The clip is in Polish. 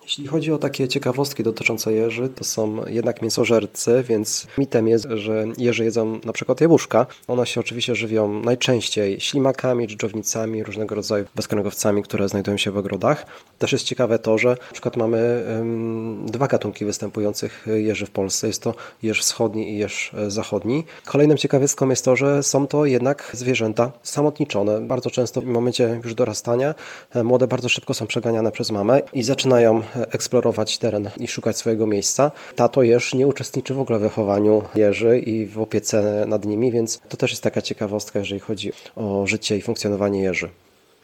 Jeśli chodzi o takie ciekawostki dotyczące jeży, to są jednak mięsożercy, więc mitem jest, że jeże jedzą na przykład jabłuszka. One się oczywiście żywią najczęściej ślimakami, dżdżownicami, różnego rodzaju bezkręgowcami, które znajdują się w ogrodach. Też jest ciekawe to, że na przykład mamy dwa gatunki występujących jeży w Polsce. Jest to jeż wschodni i jeż zachodni. Kolejną ciekawostką jest to, że są to jednak zwierzęta samotniczone. Bardzo często w momencie już dorastania młode bardzo szybko są przeganiane przez mamę i zaczynają eksplorować teren i szukać swojego miejsca. Tato jeż nie uczestniczy w ogóle w wychowaniu jeży i w opiece nad nimi, więc to też jest taka ciekawostka, jeżeli chodzi o życie i funkcjonowanie jeży.